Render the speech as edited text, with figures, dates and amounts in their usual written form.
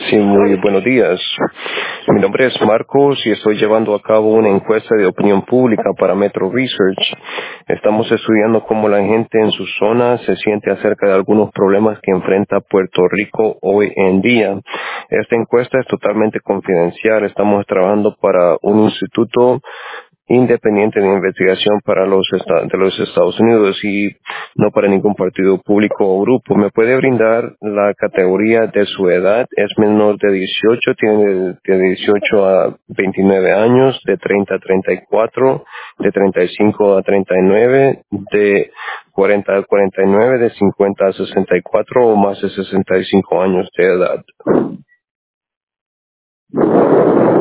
Sí, muy buenos días. Mi nombre es Marcos y estoy llevando a cabo una encuesta de opinión pública para Metro Research. Estamos estudiando cómo la gente en su zona se siente acerca de algunos problemas que enfrenta Puerto Rico hoy en día. Esta encuesta es totalmente confidencial. Estamos trabajando para un instituto independiente de investigación para de los Estados Unidos y no para ningún partido público o grupo. ¿Me puede brindar la categoría de su edad? ¿Es menor de 18? ¿Tiene de 18 a 29 años? ¿De 30 a 34? ¿De 35 a 39? ¿De 40 a 49? ¿De 50 a 64 o más de 65 años de edad?